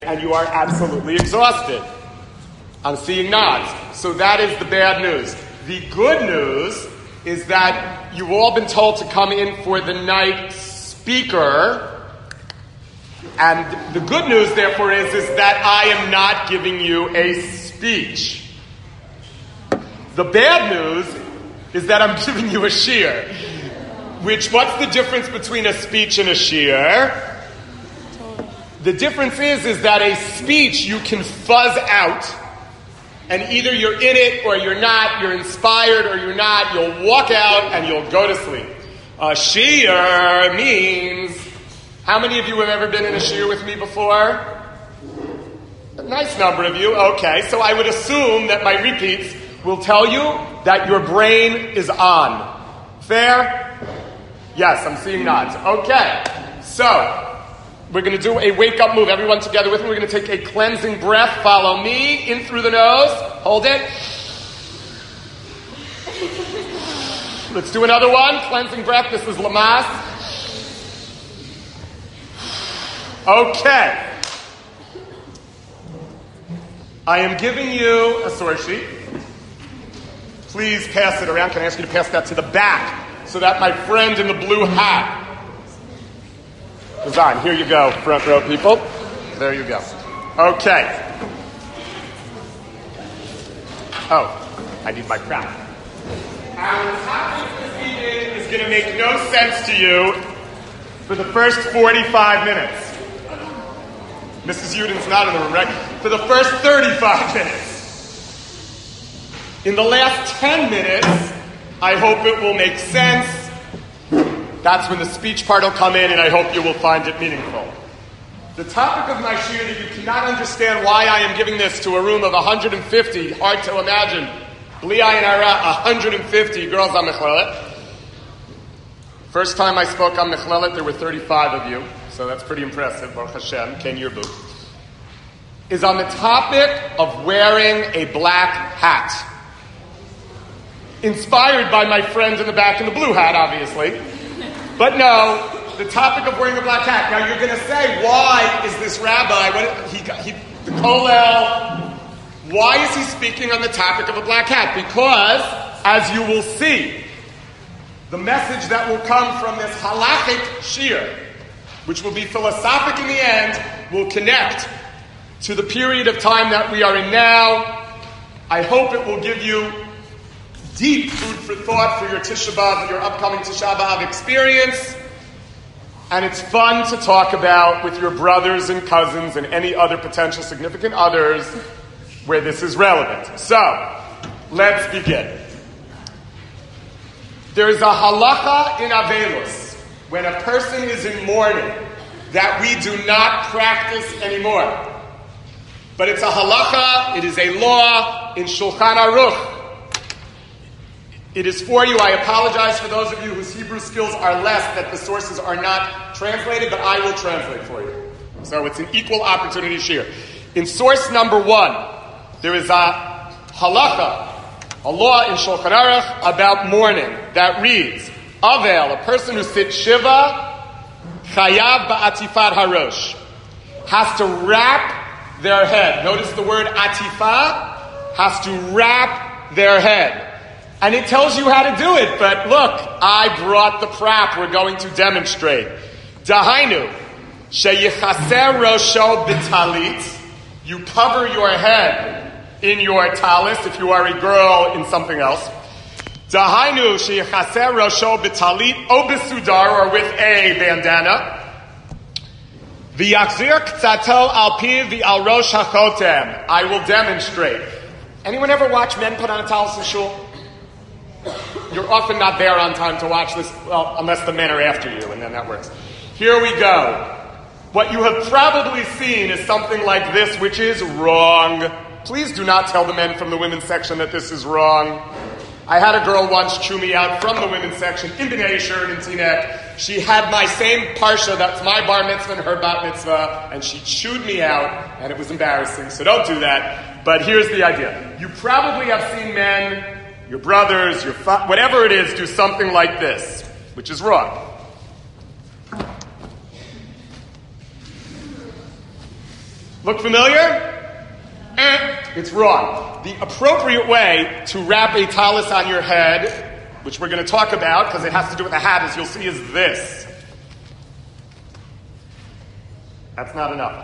and you are absolutely exhausted. I'm seeing nods. So that is the bad news. The good news is that you've all been told to come in for the night speaker. And the good news, therefore, is that I am not giving you a speech. The bad news is that I'm giving you a shiur. What's the difference between a speech and a shiur? The difference is that a speech you can fuzz out, and either you're in it or you're not, you're inspired or you're not, you'll walk out and you'll go to sleep. A shiur means, how many of you have ever been in a shiur with me before? A nice number of you. Okay, so I would assume that my repeats will tell you that your brain is on. Fair? Yes, I'm seeing nods. Okay, so we're going to do a wake-up move. Everyone together with me. We're going to take a cleansing breath. Follow me. In through the nose. Hold it. Let's do another one. Cleansing breath. This is Lamas. Okay. I am giving you a source sheet. Please pass it around. Can I ask you to pass that to the back so that my friend in the blue hat is on. Here you go, front row people. There you go. Okay. Oh, I need my crown. Our topic this evening is going to make no sense to you for the first 45 minutes. Mrs. Uden's not in the room, right? For the first 35 minutes. In the last 10 minutes, I hope it will make sense. That's when the speech part will come in, and I hope you will find it meaningful. The topic of my shiur that you cannot understand why I am giving this to a room of 150, hard to imagine. Bli ayin hara, 150 girls on Mechlelet. First time I spoke on Mechlelet, there were 35 of you, so that's pretty impressive. Baruch Hashem, Ken Yirbu. Is on the topic of wearing a black hat. Inspired by my friend in the back in the blue hat, obviously. But no, the topic of wearing a black hat. Now you're going to say, why is this rabbi, the Kollel, why is he speaking on the topic of a black hat? Because, as you will see, the message that will come from this halachic shiur, which will be philosophic in the end, will connect to the period of time that we are in now. I hope it will give you deep food for thought for your Tisha B'Av, your upcoming Tisha B'Av experience. And it's fun to talk about with your brothers and cousins and any other potential significant others where this is relevant. So, let's begin. There is a halacha in Avelus, when a person is in mourning, that we do not practice anymore. But it's a halacha, it is a law in Shulchan Aruch. It is for you. I apologize for those of you whose Hebrew skills are less, that the sources are not translated, but I will translate for you. So it's an equal opportunity shiur. In source number 1, there is a halacha, a law in Shulchan Aruch about mourning that reads, Avel, a person who sits Shiva, chayav ba'atifat harosh, has to wrap their head. Notice the word atifa, has to wrap their head. And it tells you how to do it, but look, I brought the prop we're going to demonstrate. Dahainu, sheyichaser rosho b'talit, you cover your head in your talis, if you are a girl in something else. Dahainu, sheyichaser rosho b'talit, o b'sudar, or with a bandana. V'yachzir k'tzato al piv v'al rosh hachotem. I will demonstrate. Anyone ever watch men put on a talis in shul? You're often not there on time to watch this, well, unless the men are after you, and then that works. Here we go. What you have probably seen is something like this, which is wrong. Please do not tell the men from the women's section that this is wrong. I had a girl once chew me out from the women's section in B'nai Yisher in Teaneck. She had my same parsha, that's my bar mitzvah and her bat mitzvah, and she chewed me out, and it was embarrassing, so don't do that. But here's the idea. You probably have seen men, your brothers, whatever it is, do something like this, which is wrong. Look familiar? It's wrong. The appropriate way to wrap a talis on your head, which we're going to talk about because it has to do with a hat, as you'll see, is this. That's not enough.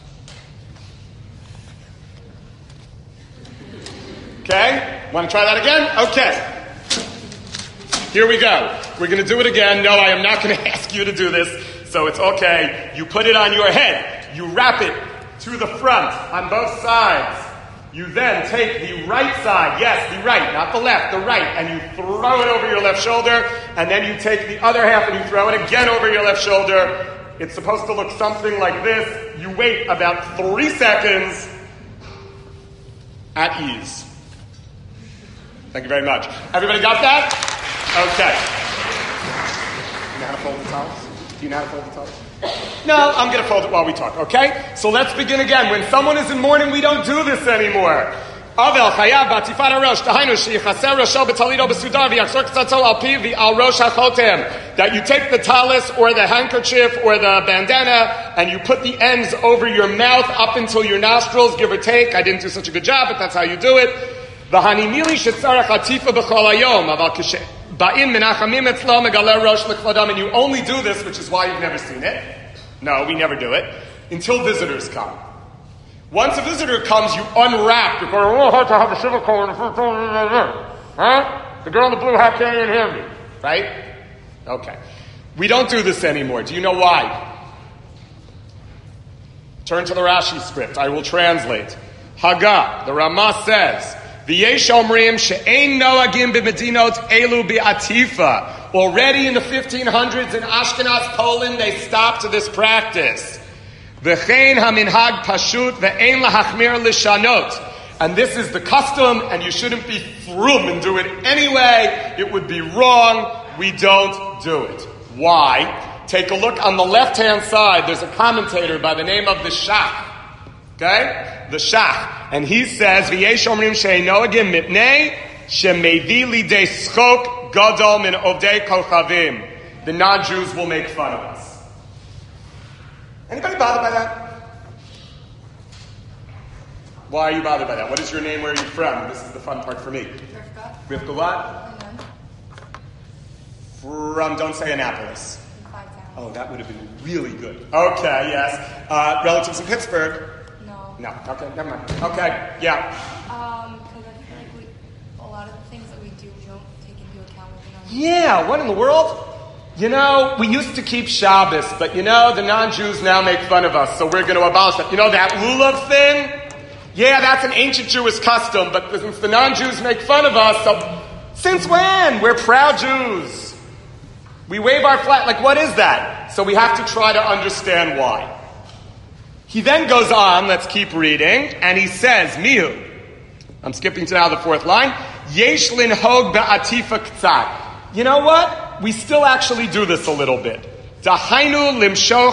Okay? Want to try that again? Okay. Here we go. We're going to do it again. No, I am not going to ask you to do this, so it's okay. You put it on your head. You wrap it to the front on both sides. You then take the right side, yes, the right, not the left, the right, and you throw it over your left shoulder, and then you take the other half and you throw it again over your left shoulder. It's supposed to look something like this. You wait about 3 seconds at ease. Thank you very much. Everybody got that? Okay. You know how to fold the towels? Do you know how to fold the towels? No, I'm going to fold it while we talk, okay? So let's begin again. When someone is in mourning, we don't do this anymore. Avel chayav batifat harosh tahainu sheyichaser rosho betalido besudar v'yachzor k'tzatzo al pi v'al rosh hachotem. That you take the talis or the handkerchief or the bandana and you put the ends over your mouth up until your nostrils, give or take. I didn't do such a good job, but that's how you do it. V'hanimili shetzarach atifa b'chol hayom aval kishe. Ba'im menachamim etzlo megaler rosh l'kvodam. And you only do this, which is why you've never seen it. No, we never do it. Until visitors come. Once a visitor comes, you unwrap. You go, oh, hard to have a civil code. Huh? The girl in the blue hat can't even hear me. Right? Okay. We don't do this anymore. Do you know why? Turn to the Rashi script. I will translate. Haga, the Ramah says, V'yesh omrim she'ein noagim b'medinot elu bi'atifa. Already in the 1500s in Ashkenaz, Poland, they stopped this practice. V'chein haminhag pashut v'ein lahachmir lishanot. And this is the custom, and you shouldn't be frum and do it anyway. It would be wrong. We don't do it. Why? Take a look on the left-hand side. There's a commentator by the name of the Shach. Okay? The Shach. And he says, V'yesh omrim she'enoagim mitnei she'mevi lidei schok gadol min ovdei kochavim. The non-Jews will make fun of us. Anybody bothered by that? Why are you bothered by that? What is your name? Where are you from? This is the fun part for me. Rivka what? From, don't say Annapolis. Oh, that would have been really good. Okay, yes. Relatives in Pittsburgh? No. Okay, never mind. Okay, yeah. Because I feel like a lot of the things that we do, we don't take into account with the non-Jews. Yeah, what in the world? You know, we used to keep Shabbos, but you know, the non-Jews now make fun of us, so we're going to abolish that. You know that lulav thing? Yeah, that's an ancient Jewish custom, but since the non-Jews make fun of us, so since when? We're proud Jews. We wave our flag. Like, what is that? So we have to try to understand why. He then goes on, let's keep reading, and he says, Mihu. I'm skipping to now the 4th line. Yesh linhog ba'atifa k'tzat. You know what? We still actually do this a little bit. Dahainu limshoch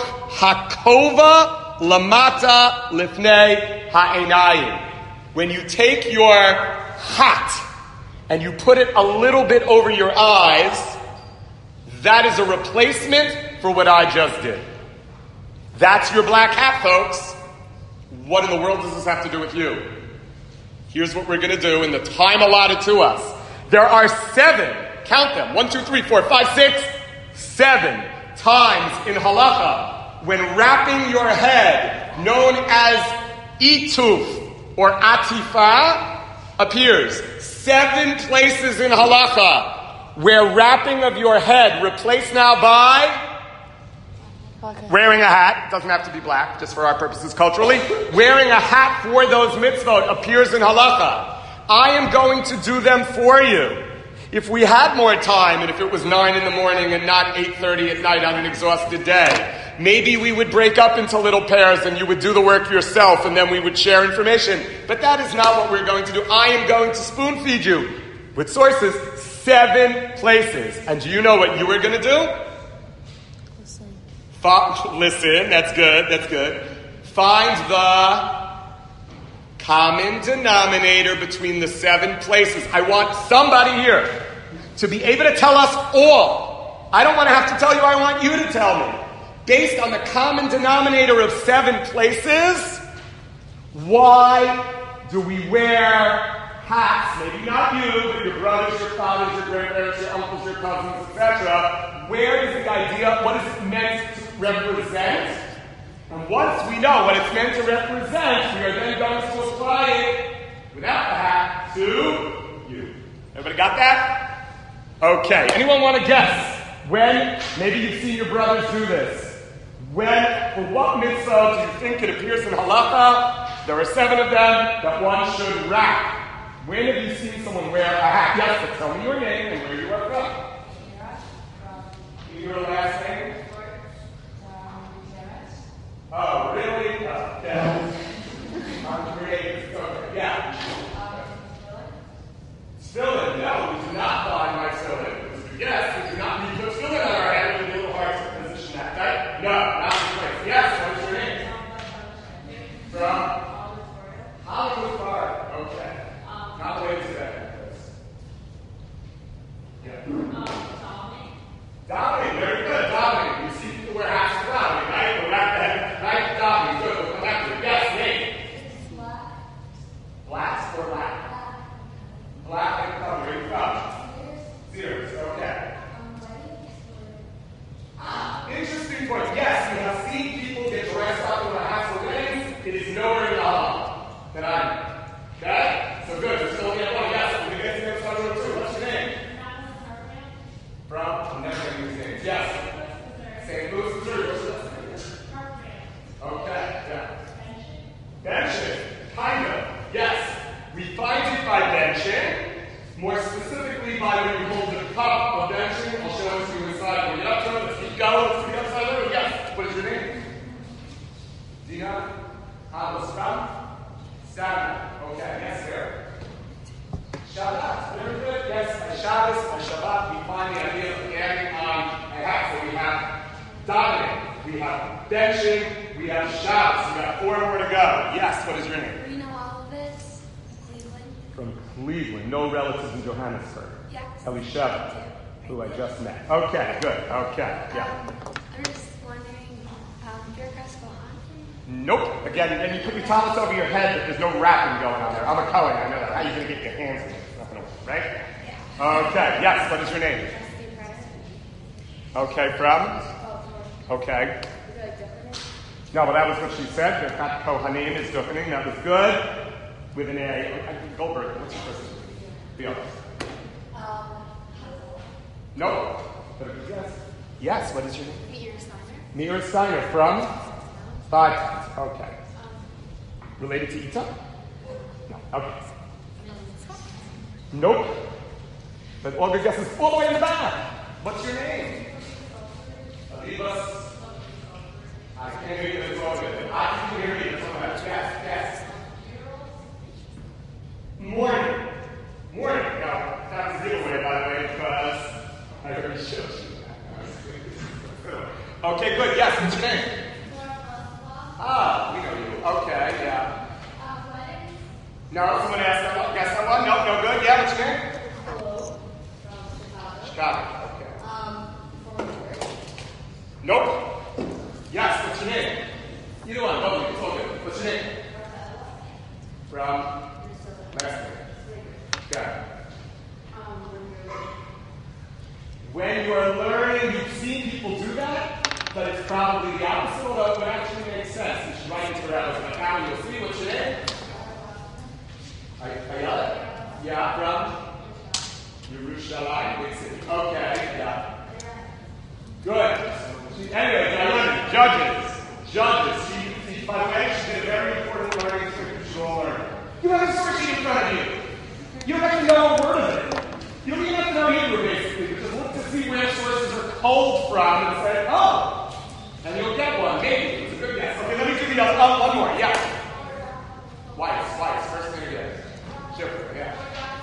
hakova lamata lifnei ha'enayim. When you take your hat and you put it a little bit over your eyes, that is a replacement for what I just did. That's your black hat, folks. What in the world does this have to do with you? Here's what we're going to do in the time allotted to us. There are 7, count them, 1, 2, 3, 4, 5, 6, 7 times in halacha when wrapping your head, known as ituf or atifa, appears. 7 places in halacha where wrapping of your head replaced now by wearing a hat. It doesn't have to be black, just for our purposes culturally. Wearing a hat for those mitzvot appears in halacha. I am going to do them for you. If we had more time, and if it was 9 in the morning and not 8:30 at night on an exhausted day, maybe we would break up into little pairs and you would do the work yourself and then we would share information. But that is not what we're going to do. I am going to spoon feed you with sources, 7 places. And do you know what you were going to do? Listen, that's good. Find the common denominator between the 7 places. I want somebody here to be able to tell us all. I don't want to have to tell you, I want you to tell me. Based on the common denominator of 7 places, Why do we wear hats? Maybe not you, but your brothers, your fathers, your grandparents, your uncles, your cousins, etc. Where is the idea? What is it meant to represent? And once we know what it's meant to represent, we are then going to apply it without the hat to you. Everybody got that? Okay. Anyone want to guess when? Maybe you've seen your brothers do this. When, for what mitzvah do you think it appears in halacha? There are 7 of them that one should wrap. When have you seen someone wear a hat? Yes, but tell me your name and where you are from. Your last name? Oh, really? Okay. I'm creative. Okay, yeah. Fill-in. No, we do not buy my fill-in. Yes, we do not. We put fill-in on our head with a little hard to position that, right? No, not in place. Yes, what is your name? From? Hollywood Park. Okay. Not the way to that. Yeah. Dominic, very good. Dominic. You see people wear hats for Dominic, right? Go back to head. Right? Dominic, good. We'll come back to it. Yes, name. Black or black? Black and color. Where are you from? Sears. Okay. Interesting point. Yes, we have seen people get dressed up in a hats for weddings. It is nowhere in the hall that I know. Okay? So good. There's still only one. Yes, we get to the next one too. What's your name? From? I'm never going to use names. Yes. St. Louis, Missouri. What's your last name? Okay. Yeah. Benching. Kind of. Yes. We find it by benching. More specifically by when you hold the cup of benching. I'll show it to you inside. When you're up to it, let's keep going. Let's see the upside of it. Yes. What is your name? Dina? What's from? Saturday. Okay, yes, sir. Shabbat. Very good. Yes, by Shabbos, by Shabbat, we find the idea of adding on a hat. So we have davening, we have benching, we have Shabbos. We got 4 more to go. Yes, what is your name? Reno Alves, Cleveland. From Cleveland. No relatives in Johannesburg. Yes. Elisheva, who I just met. Okay, good. Okay, yeah. I'm just wondering, your guys go on? Nope. Again, and you put your towels over your head, but there's no wrapping going on there. I'm a Cohen, I know that. How are you going to get your hands in it? It's not going to work, right? Yeah. Okay, yes, what is your name? Okay, from? Okay. No, but that was what she said. The not Kohanim is Duchening. That was good. With an A. Goldberg, what's your first name? Nope. But yes. Yes, what is your name? Meir Steiner. Meir Steiner from? 5 times. Okay. Related to Ita? No. Okay. Nope. But all good guesses all the way in the back. What's your name? Alibas. I can't hear you. It's all good. I can hear you. It's all right. Yes, yes. Morning. Morning. No, that's a giveaway, by the way, because I already showed you. Okay, good. Yes, what's your name? Ah, we know you. Okay, yeah. No, someone asked that one. Guess that one? No, no good. Yeah, what's your name? Hello. Chicago. Okay. Nope. Yes, what's your name? Either one, both of you. It's all good. What's your name? From? Mexico. Okay. When you are learning, you've seen people do that, but it's probably the opposite, although it would actually make sense. You should write into that as an you'll see. What's your name? Ayala? Yeah, from? Yerushalayim, big city. Okay, yeah. Good. Anyway, Ayala, judges. See, by the way, she did a very important learning trick you should all learn. You have a source sheet in front of you. You don't have to know a word of it. You don't even have to know Hebrew, basically. Just look to see where sources are culled from and say, oh, and you'll get one. Maybe. It's a good guess. Okay, let me give you one more. Yeah. Weiss. First thing again. Schiffer, yeah.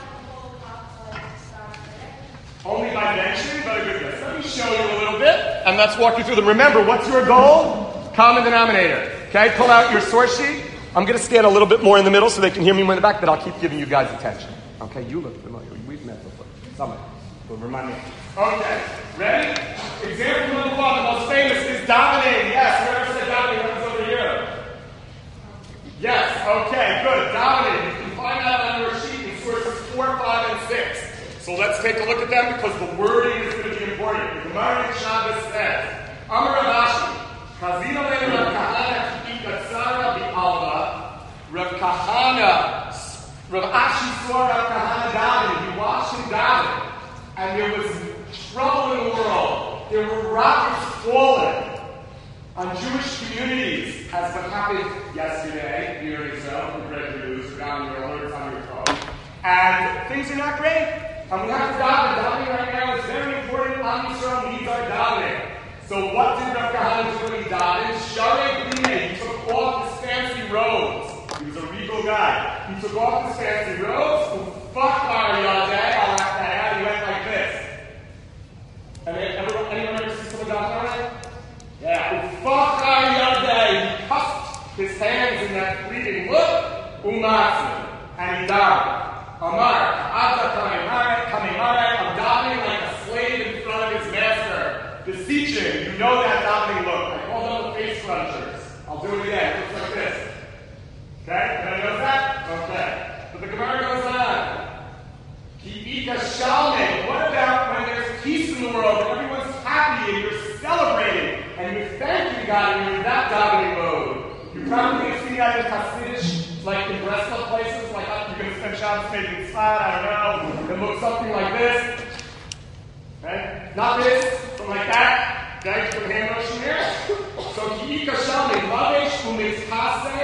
Only by mention, but a good guess. Let me show you a little bit, and let's walk you through them. Remember, what's your goal? Common denominator. Okay, pull out your source sheet. I'm going to stand a little bit more in the middle so they can hear me in the back, but I'll keep giving you guys attention. Okay, you look familiar. We've met before. Somebody will remind me. Okay, ready? Example number 1, the most famous is dominating. Yes, whoever said dominating, that was over here. Yes, okay, good. Dominant. You can find that on your sheet in sources 4, 5, and 6. So let's take a look at them because the wording is going to be important. The Gemara in Shabbos says, Amar Rav Ashi, Chazina leinu Rav Kahana ki ikatzara bi'alma. Rav Ashi saw Rav Kahana davening. He watched him davening. And there was trouble in the world. There were rockets falling on Jewish communities, as what happened yesterday here in Israel. We read the news, we got your alerts on your phone. And things are not great. And we have to daven. Davening right now is very important. Am Yisrael needs our davening. So what did Rav Kahana do when he davened? Sharei B'nei. He took off his fancy robes. He was a regal guy. He took off his fancy robes. Ufachar Yadeh. I'll laugh that out. He went like this. And anyone ever see someone daven on it? Yeah. Ufachar Yadeh. He cupped his hands in that fleeting look. Umatzu. And he davened. Amar, I'm davening like a slave in front of his master, beseeching. You know that davening look. I call them the face crunchers. I'll do it again. It looks like this. Okay? Everybody knows that? Okay. But the Gemara goes on. Ki'ika shalmei. What about when there's peace in the world and everyone's happy and you're celebrating and you're thanking God and you're in that davening mode? You probably see that in Hasidic, like in Breslov places, like you're going to spend Shabbos maybe in Tzfat, I don't know. It looks something like this. Okay? Not this, something like that. Okay? Put a hand motion here. So, Ki'ika Shalmei, Lavesh u'mitzhase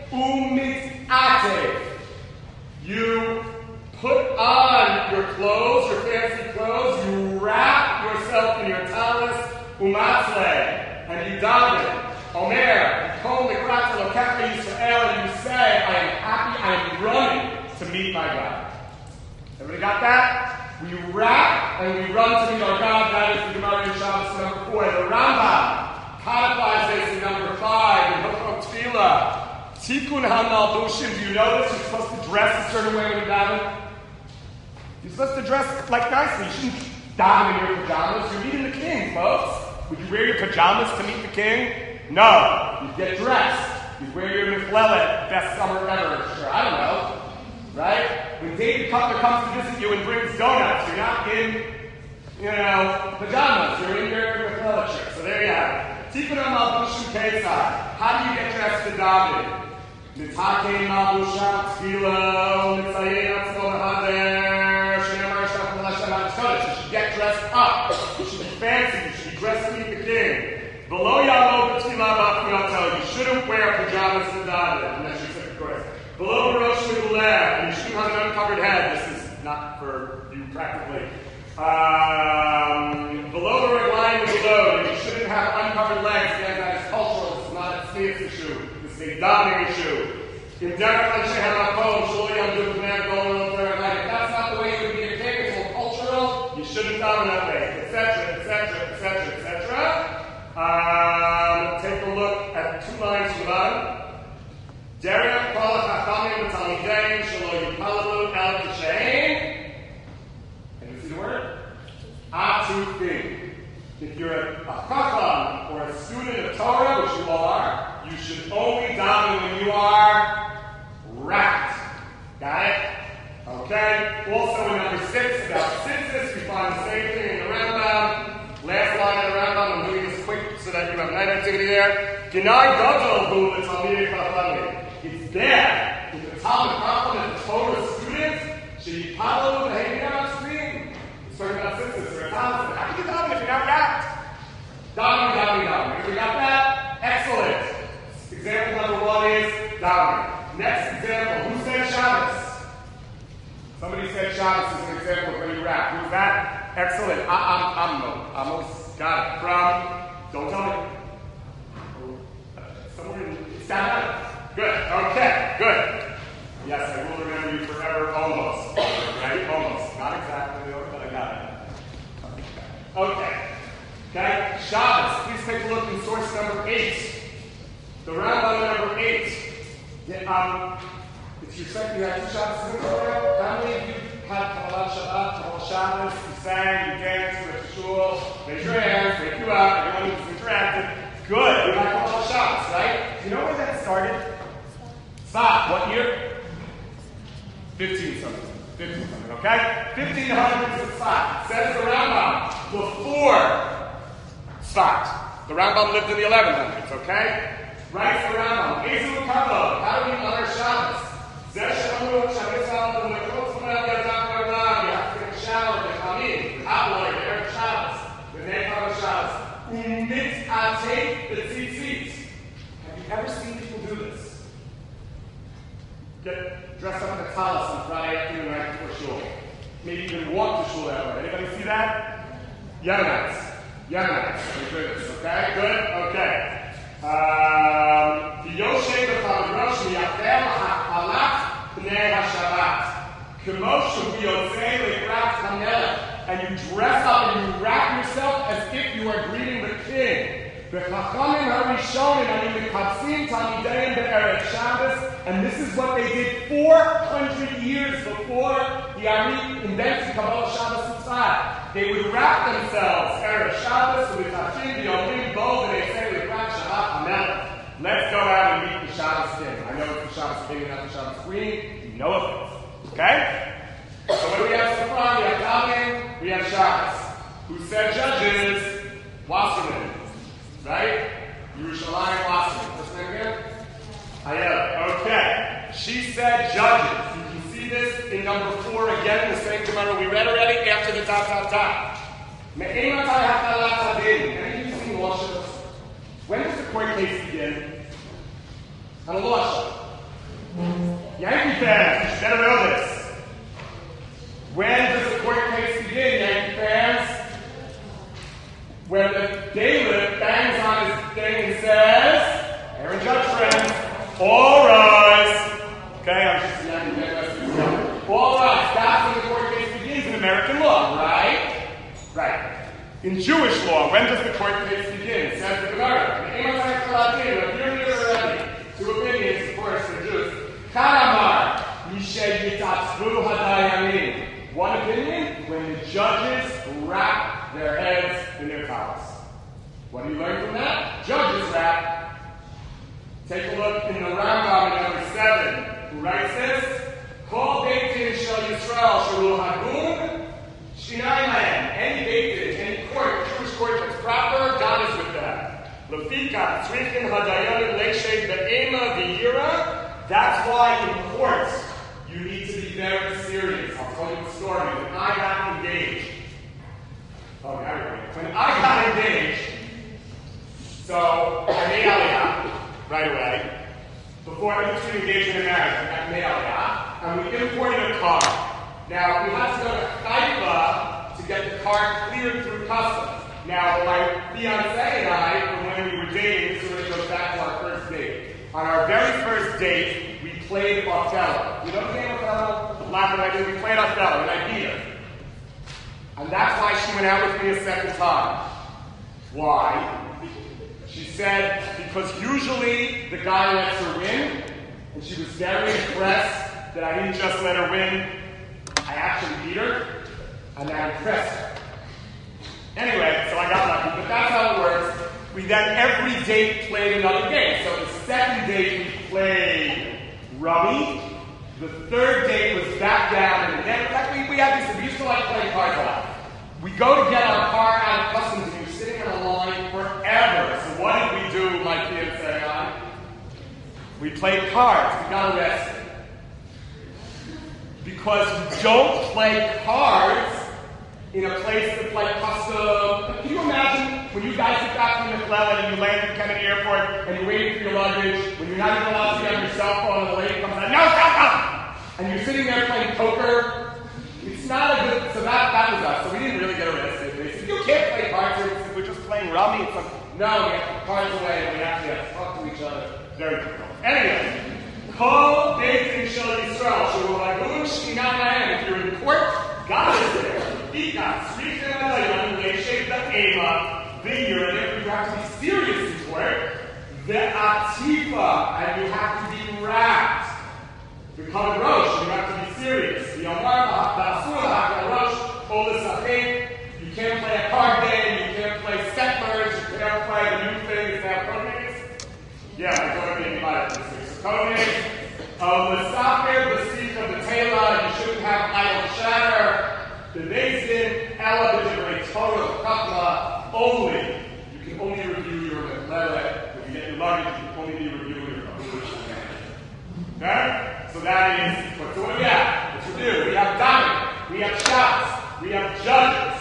u'mitzate. You put on your clothes, your fancy clothes, you wrap yourself in your talis, u'matzle, and you daven. Omer, Kol Mikrat Elokecha Yisrael, and you say, I am happy, I am running to meet my God. Everybody got that? We wrap and we run to meet our God. That is the Gemara in Shabbos number 4. The Rambam codifies this in number 5 in Hilchot Tefillah. Tikkun HaMalbushim. Do you know this? You're supposed to dress a certain way when you daven. You're supposed to dress like nicely. You shouldn't daven in your pajamas. You're meeting the king, folks. Would you wear your pajamas to meet the king? No. You get dressed. You wear your miflelet. Best summer ever. Sure, I don't know. Right? When David Cutler comes to visit you and brings donuts, you're not in, pajamas. You're in your miflelet shirt. So there you have it. Tikkun HaMalbushim Ketzad. How do you get dressed to daven? Nitzakein Malbusham Tefillah Nitzayin Atzmo Hader Shenemar Yishach L'Hashem HaKadosh. You should get dressed up. You should be fancy. You should be dressed to meet the king. Below Yamo B'Tfilah B'Afiyotel. You shouldn't wear pajamas to daven, unless you're sick, of course. Below Rosh Migulev, and you shouldn't have an uncovered head. This is not for you practically. Below the Regline Migulev, and you shouldn't have uncovered legs. Again, that is cultural. This is not a tznius issue. This is a davening issue. If that's not the way you would be a king, it's all cultural, you shouldn't daven that way, etc., etc., etc., etc. Take a look at 2 lines from the bottom. Derech kol hachachamim v'talmideim shelo yipalalu el kishein. Can you see the word? Atufim. If you're a chacham or a student of Torah, which you are, you should only daven when you are wrapped. Got it? Okay. Also in number 6 about tzitzis, we find the same thing in the Rambam. Last line of the Rambam. I'm doing this quick so that you have night activity there. Ginai gadol hu l'talmidei chachamim. It's bad if the Talmud Chacham and the Torah students should be followed the hanging out screen. It's talking about tzitzis or a Talmud. How can you daven if you're not wrapped? Davening. If you got that, excellent. Example number 1 is davening. Next example, who said Shabbos? Somebody said Shabbos is an example of when you wrap. Who's that? Excellent. Amos got it from, don't tell me. Somewhere in Staten Island. Good. Okay. Good. Yes, I will remember you forever. Almost. Right? Almost. Not exactly, but I got it. Okay. Okay. Shabbos. Please take a look in source number 8. The Rambam number 8. It's your second. You had 2 Shabbos in the Torah. How many of you had Kabbalat Shabbat, Kabbalat Shabbos? You sang, you danced, went to shul. Raise your hands. Wake you up. Everyone who's interactive. Good. We had Kabbalat Shabbos, right? Do you know where that started? Tzfat, what year? 15 something, okay? 1500 is Tzfat. Says the Rambam, before Tzfat. The Rambam lived in the 1100s, okay? Writes the Rambam, Ezu Kavod, how do we honor Shabbos? Zeh Shamru, Shabbos Al, the Lekot Zman Yadak Bardav, you have to take a shower, the Chamim, the hot water, the Erev Shabbos, the Neichal of Shabbos. Umit Atei, the Tzitzit. Have you ever seen people do this? Get dressed up in a talis on Friday afternoon right before shul. Maybe even walk to shul that way. Anybody see that? Yemenites. Okay, good? Okay. Yoshe b'chavrosh miyafel ha'alat pnei ha'shabbat. K'moshe b'yotzei l'krat hamelech. And you dress up and you wrap yourself as if you are greeting the king. V'chachamim harishonim, I mean the katzim tamideim be'erev Shabbos, and this is what they did 400 years before the Ari invented Kabbalah Shabbos and Tzfat. They would wrap themselves erev Shabbos with kachim v'yomim bo, and they say l'krat Shabbat hamelech. Let's go out and meet the Shabbos king. I know it's the Shabbos king, not the Shabbos queen. You know of it. Okay? So what do we have so far? We have Davening, we have Shabbos. Who said judges? Wasserman. Right? Yerushalayim Wasserman. What's her name again? Ayala. Okay. She said judges. You can see this in number 4 again, the same Gemara we read already after the dot. Me'ematai hakalat hadin. Any of you seen law shows? When does the court case begin? On a law show. Yankee fans, you should better know this. When does the court case begin, Yankee fans? When the bailiff bangs on his thing and says, Aaron Judge friends, all rise. Okay, I'm just Yankee fan. All rise. That's when the court case begins in American law, right? Right. In Jewish law, when does the court case begin? Says the Gemara. Two opinions, of course, for Jews. Karamar, Mishay Yitatzvu Hadayamin. One opinion, when the judges wrap their heads in their towels. What do you learn from that? Judges wrap. Take a look in the Rambam in number 7, who writes this. Kol Beitin Shel Yisrael Shalul Hagun Shinai Lahem. Any Beitin, any court, Jewish court that's proper, God is with them. Lefika Tzrichin Hadayanim Leishay Be'ema V'yira. That's why in courts you need to be very serious. I'll tell you a story. When I got engaged, so I made Aliyah right away. Before I was engaged in marriage, I made Aliyah, and we imported a car. Now, we had to go to Haifa to get the car cleared through customs. Now, my fiancé and I, from when we were dating, this really goes back to our first date. On our very first date, we played Othello. You know the game Othello? Laugh when I did. We played Othello, and I beat her. And that's why she went out with me a second time. Why? She said, because usually the guy lets her win, and she was very impressed that I didn't just let her win, I actually beat her, and that impressed her. Anyway, so I got lucky, but that's how it works. We then every date played another game. So the second date we played Rummy. The third date was backgammon, and then we had this. We used to like playing cards a lot. We go to get our car out of customs, and you're sitting in a line forever. So what did we do, my fiancé and I? We played cards. We got arrested. Because you don't play cards in a place that's like custom. Can you imagine when you guys get back from McClellan and you land at Kennedy Airport and you're waiting for your luggage, when you're not even allowed to get on your cell phone and the lady comes out, no cell phone! And you're sitting there playing poker. It's not a good, so that was us. So we didn't really get arrested. They said, you can't play cards here. We're just playing rummy. It's like, no, we have to put cards away and we have to talk to each other. Very difficult. Anyway, Kol Beitin Shel Yisrael Shalul Hagun Shinai Lahem. If you're in court, God is there. V'ika Tzrichin Hadayanim Leishay Be'ema V'yira. And you have to be serious in court. Ve'atifa. And you have to be wrapped. V'kol Rosh. You have to be serious. V'yomar Ba'asur Ha'kol Rosh Ol L'Sachin. You can't play a card game. You can't play settlers. You can't play the new thing. Is that code names? Yeah, the code name divided into 6. Code names. L'safer b'sich of the Tela, you shouldn't have idle chatter. The Nezin, Ella b'divrei Torah Chachma, only. You can only review your Lele. When you get your luggage, you can only be reviewing your English. Okay? So that is, so what do we have? Let's review. We have Damin, we have Shas, we have Judges.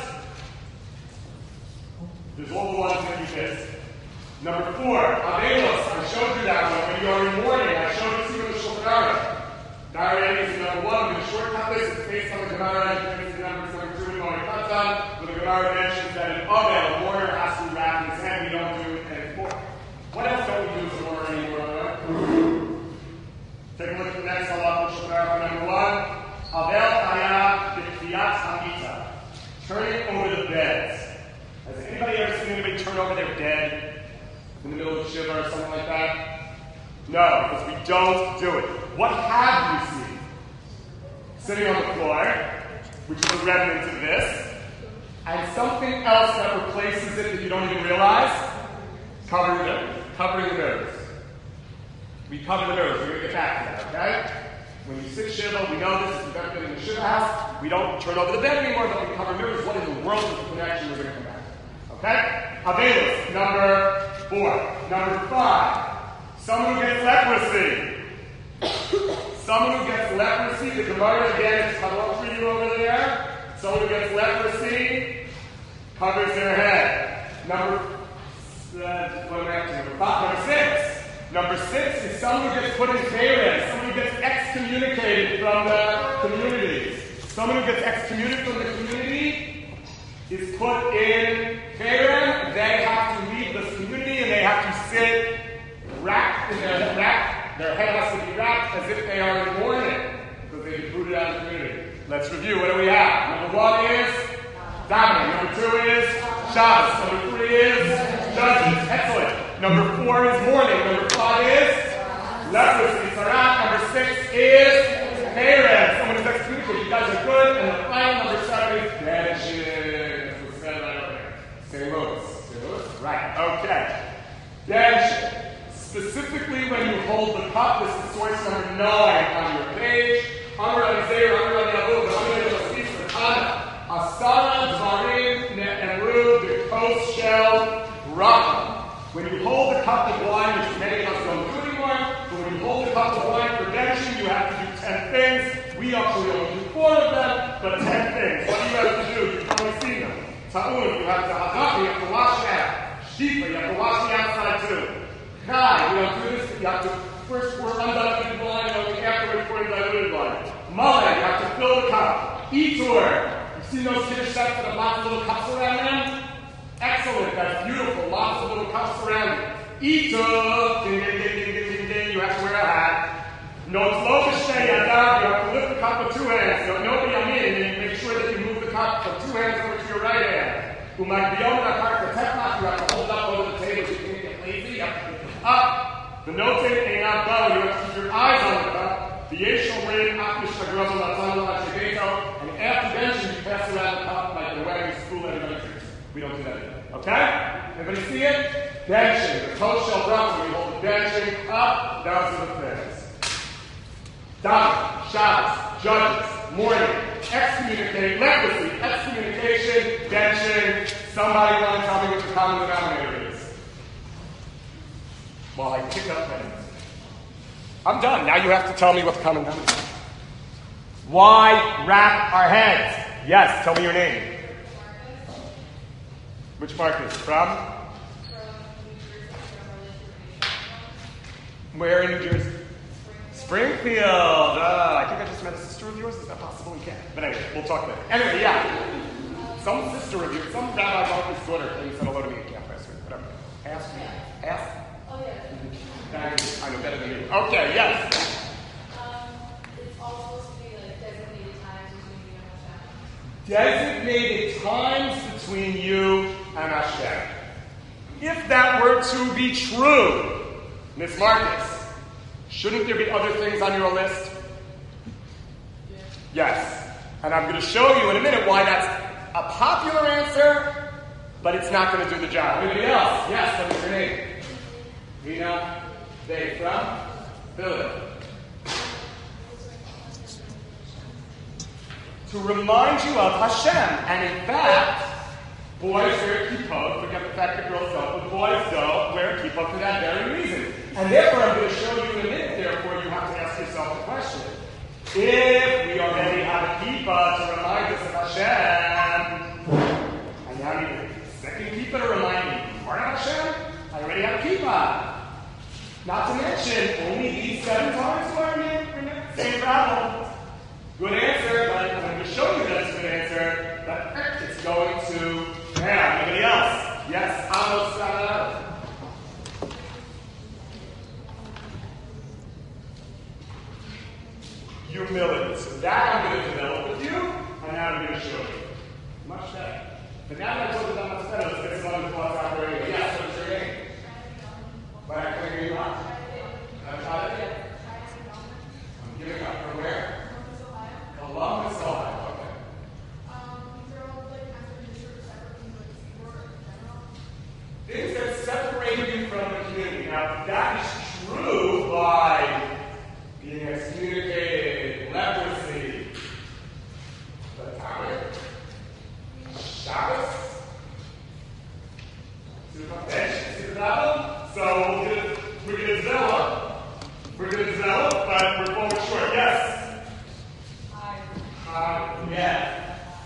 There's all the ones that you missed. Number 4, Avelos. I showed you that one. When you are in mourning, I showed it to you in the Shulchan Aruch. Diarrhea is number 1. I'm going to shortcut this. It's based on the Gemara. It's the number 72 in Moed Katan, where the Gemara mentions that an Avel, a mourner, has to wrap his hand. We don't do it anymore. What else don't we do as a mourner anymore? Take a look at the next halacha, Shulchan Aruch. Number 1, Avel Chayav B'Kfiyat Hamita. Turning over the beds. Has anybody ever seen anybody turn over their dead in the middle of Shiva or something like that? No, because we don't do it. What have you seen? Sitting on the floor, which is a remnant of this, and something else that replaces it that you don't even realize? Covering the mirrors. Covering the mirrors. We cover the mirrors. We're going to get back to that, okay? When you sit Shiva, we know this. If you've ever been in the Shiva house, we don't turn over the bed anymore, but we cover mirrors. What in the world is the connection? We're going to come back. Okay? Avelos, number 4. Number 5, someone who gets leprosy. Someone who gets leprosy, the Gemara again is cut off for you over there. Someone who gets leprosy covers their head. Number 6. Number 6 is someone who gets put in Keren, someone who gets excommunicated from the community. Someone who gets excommunicated from the community is put in Keren. They have to leave this community and they have to sit wrapped in their wrap. Their head has to be wrapped as if they are in mourning because they've been rooted out of the community. Let's review. What do we have? Number 1 is Davening. Number 2 is Shabbos. Number 3 is Judges. Excellent. Number 4 is mourning. Number 5 is leprosy. Sarat. Number 6 is Keren. Someone is excommunicated. You guys are good. And the final number 7 is Benshir. That's what's said right over there. Same rules. Right. Okay. Benshir. Specifically when you hold the cup, this is source number 9 on your page. Amr Alizeir, Amr Aliabu, Amr Aliabu, for Kana. Asara, Dvarim, Ne'eru, the coast shell, Bracha. When you hold the cup of wine, which many of us don't do anymore, but when you hold the cup of wine for benching, you have to do 10 things. We actually only do 4 of them, but 10 things. What do you have to do? You've only seen them. Ta'un, you have to hadacha, you have to wash it out. Shifa, you have to wash the outside too. Kai, we don't do this, you have to first pour undiluted wine, and only afterwards pour diluted wine. Male, you have to fill the cup. Itur, you've seen those Kiddush sets that have lots of little cups around them? Excellent, that's beautiful, lots of little cups around it. Itur, ding, ding, ding, ding, ding, ding, ding, you have to wear a hat. No tzlokashtei yadav, you have to lift the cup with 2 hands. No yamin, and you make sure that you move the cup from 2 hands over to your right hand. Umagbiyom nakar katetlach, you have to hold it up over the table so you can't get lazy. You have to lift it up. The notin einat bel, you have to keep your eyes on the cup. The yeshol rin after shagrozol latzanu lachegeto, and after benching, you pass around the cup like the way in school everybody drinks. We don't do that anymore. Okay? Everybody see it? Benching. The toe shell bracha, you hold the benching up, down to the fence. Davening, Shabbos, Judges, mourning, excommunicate, leprosy, excommunication, benching. Somebody want to tell me what the common denominator is? Well, I pick up my I'm done. Now you have to tell me what the common denominator is. Why wrap our heads? Yes, tell me your name. Which Marcus? From? Where in New Jersey? Springfield. I think I just met a sister of yours. Is that possible? We can't. But anyway, we'll talk about it. Anyway, yeah. Some sister of yours, some rabbi's uncle's daughter came and said hello to me at camp last week. Whatever. Ask me. Ask? Oh, yeah. I know better than you. Okay, yes. It's all supposed to be like designated times between you and Hashem. Designated times between you and Hashem. If that were to be true, Miss Marcus, shouldn't there be other things on your list? Yes. And I'm going to show you in a minute why that's a popular answer, but it's not going to do the job. Anybody else? Yes, what is your name? Rina. They from? Philip. to remind you of Hashem. And in fact, boys wear kippot, forget the fact that girls don't, but boys don't wear kippot for that very reason. And therefore, I'm going to show you in a minute, therefore, you have to ask yourself the question. If we already have a kippah to remind us of Hashem, and now you need a second kippah to remind me, part of Hashem? I already have a kippah. Not to mention, only these 7 times do I remember the same problem. Good answer, but I'm going to show you that it's a good answer, but it's going to, anybody else? Yes, Amos. Humility. So that I'm going to develop with you, and now I'm going to show you. Much better. But now that I told you that much better, let's get some other thoughts out there anyway. Yes, what's your name? What I can hear you on? I'm giving up. From where? Columbus, Ohio. Okay. Things that separate you from the community. Now, that is true by being excommunicated, leprosy, but Shabbos. See the problem? So we're going to develop. We're going to develop, but we're falling short. Yes? Yeah.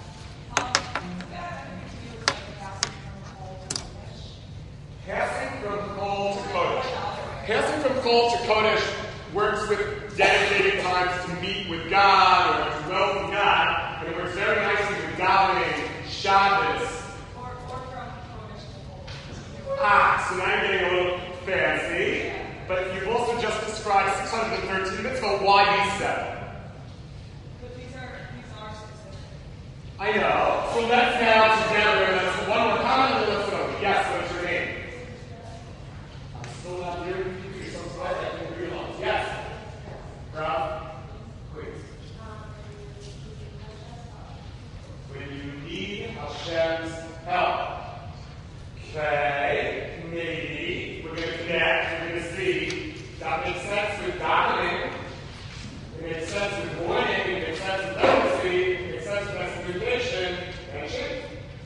Passing from Kol to Kodesh. Passing from Kol to Kodesh works with dedicated times to meet with God or to dwell with God, and it works very nicely with davening, Shabbos. So now you're getting a little fancy, but you've also just described 613 mitzvah. Why these 7? But these are specific. I know. So let's now together, let's one more comment and let's go. Yes, what's your name? I'm still not hearing you. You're so bright I didn't realize. Yes. Rob? Please. When you need Hashem's help. Okay, maybe we're going to connect, we're going to see that makes sense with davening, it makes sense with mourning, it makes sense with leprosy, it makes sense with excommunication, and shit.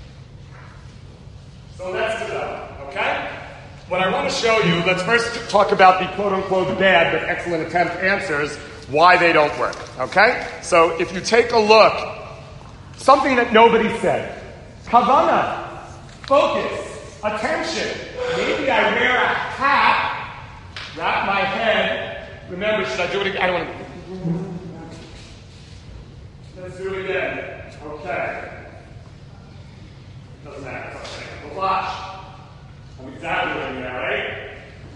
So let's develop, okay? What I want to show you, let's first talk about the quote-unquote bad but excellent attempt answers, why they don't work, okay? So if you take a look, something that nobody said, kavana, focus, attention. Maybe I wear a hat, wrap my head. Remember, should I do it again? I don't want to. Let's do it again. Okay. Doesn't matter. It's okay. But watch. I'm exaggerating now, right?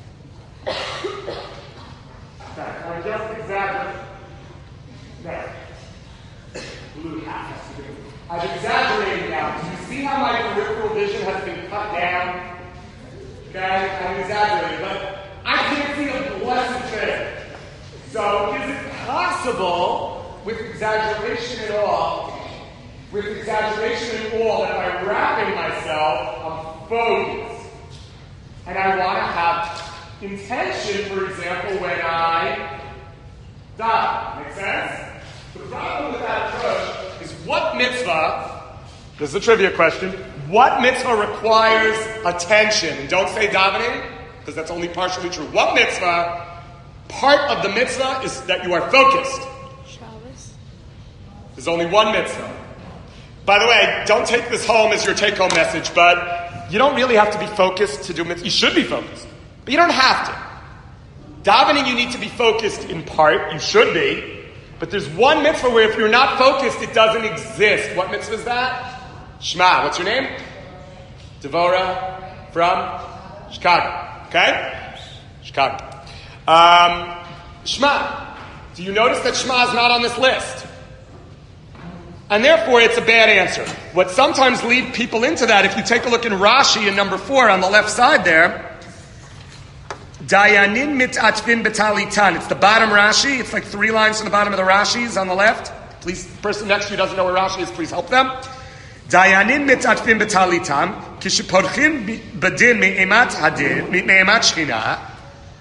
Okay. I'm just exaggerating. There. Blue hat. I'm exaggerating now. Do you see how my peripheral vision has been cut down? Okay? I'm exaggerating, but I can't see a blessed thing. So is it possible, with exaggeration at all, that by wrapping myself, I'm focused? And I want to have intention, for example, when I die. Make sense? The problem with that approach is what mitzvah, this is a trivia question, what mitzvah requires attention? And don't say davening, because that's only partially true. What mitzvah, part of the mitzvah is that you are focused. Shabbos. There's only one mitzvah. By the way, don't take this home as your take-home message, but you don't really have to be focused to do mitzvah. You should be focused, but you don't have to. Davening, you need to be focused in part. You should be. But there's one mitzvah where if you're not focused, it doesn't exist. What mitzvah is that? Shema. What's your name? Devora from Chicago. Okay? Chicago. Shema. Do you notice that Shema is not on this list? And therefore, it's a bad answer. What sometimes lead people into that, if you take a look in Rashi in number 4 on the left side there, Dayanin mitatfin betalitan. It's the bottom Rashi. It's like 3 lines from the bottom of the Rashis on the left. Please, the person next to you doesn't know where Rashi is, please help them. Dayanin mitatfin betalitan, kishiporchin badin me'emat hadin, me'emat shchina,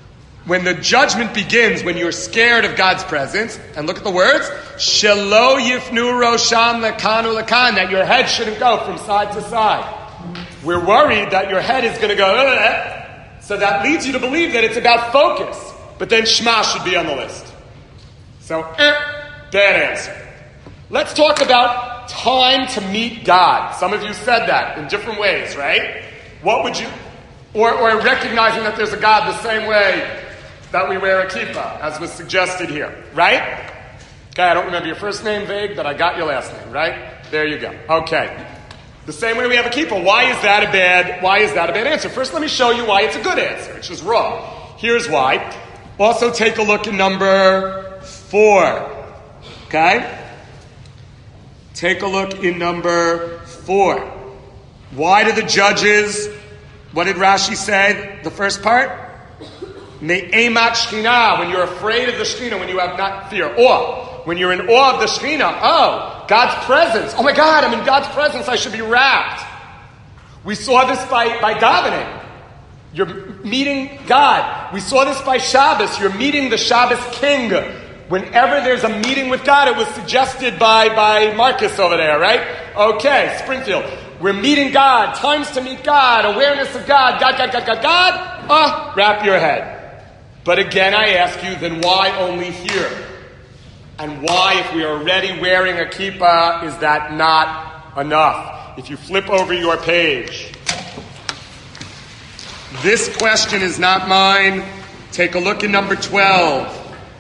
when the judgment begins, when you're scared of God's presence, and look at the words, Shelo yifnu rosham lekanu lekan, that your head shouldn't go from side to side. We're worried that your head is going to go, so that leads you to believe that it's about focus. But then Shema should be on the list. So, bad answer. Let's talk about time to meet God. Some of you said that in different ways, right? What would you, or recognizing that there's a God the same way that we wear a kippah, as was suggested here, right? Okay, I don't remember your first name, vague, but I got your last name, right? There you go. Okay. The same way we have a kippah. Why is that a bad answer? First, let me show you why it's a good answer. It's just wrong. Here's why. Also, take a look at number 4. Okay? Take a look in number 4. Why do the judges, what did Rashi say? The first part? Me'emat shchina, when you're afraid of the shchina, when you have not fear. Or, when you're in awe of the shchina, oh, God's presence. Oh my God, I'm in God's presence, I should be wrapped. We saw this by davening. You're meeting God. We saw this by Shabbos. You're meeting the Shabbos king. Whenever there's a meeting with God, it was suggested by Marcus over there, right? Okay, Springfield. We're meeting God. Times to meet God. Awareness of God. God. Wrap your head. But again, I ask you, then why only here? And why, if we are already wearing a kippah, is that not enough? If you flip over your page, this question is not mine. Take a look at number 12.